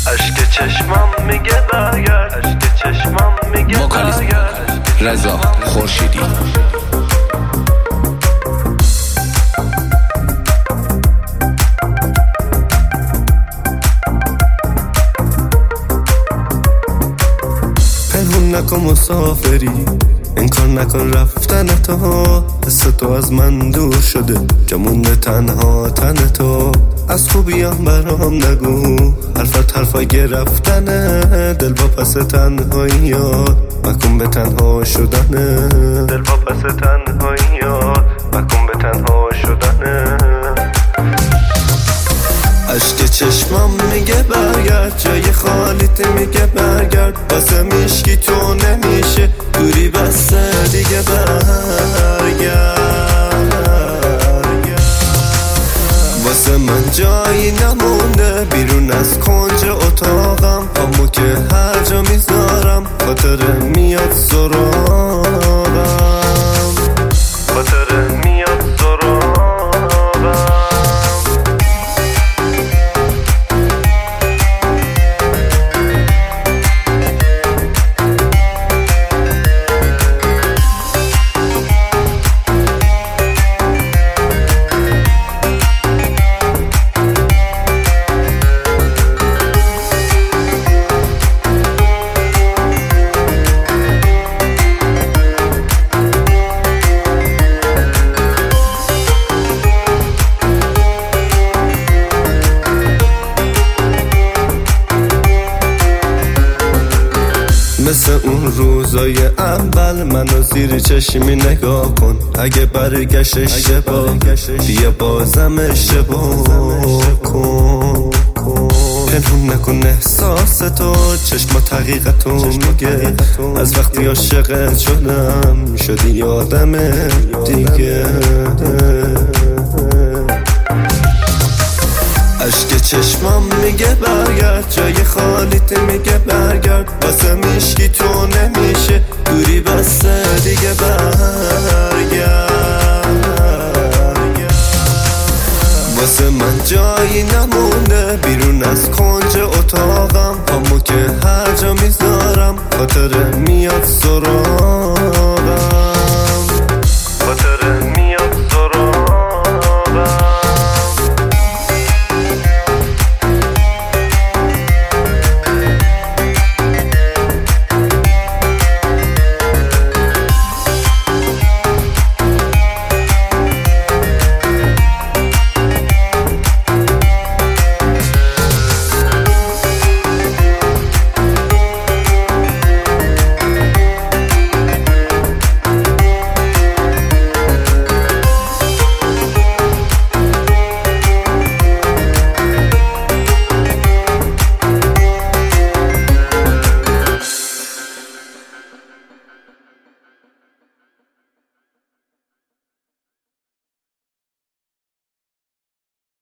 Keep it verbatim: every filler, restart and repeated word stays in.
اشک چشمم میگه برگرد، اشک چشمم میگه برگرد. رضا خورشیدی. پنهون نکن مسافری، انکار نکن رفتن تو. حس تو از من دور شده، جا مونده تنها تن تو. از خوبیام برام نگو، حرفت حرفای گرفتنه. دل با پس تنهاییات مکن به تنها شدنه. دل با پس تنهاییات مکن به تنها شدنه. اشک چشمم میگه برگرد، جای خالیت میگه برگرد. واسه میشکی تو نمیشه، دوری بسته دیگه برگرد. واسه من جایی نمونده بیرون از کنج اتاقم. پامو که هر جا میذارم خاطره میاد سراغم، خاطره میاد سراغم. مثل اون روزای اول منو زیر چشمی نگاه کن. اگه برگشت اشتباه بیا بازم اشتباه کن. پنهون نکن احساس تو، چشمات حقیقتو میگه. از وقتی عاشقت شدم شدی یادم دیگه. اشک چشمم میگه برگرد، جای خالیت میگه برگرد. واسه میشکی تو نمیشه، دوری بسته دیگه برگرد. واسه من جایی نمونده بیرون از کنج اتاقم. پامو که هر جا میذارم خاطره میاد سراغم.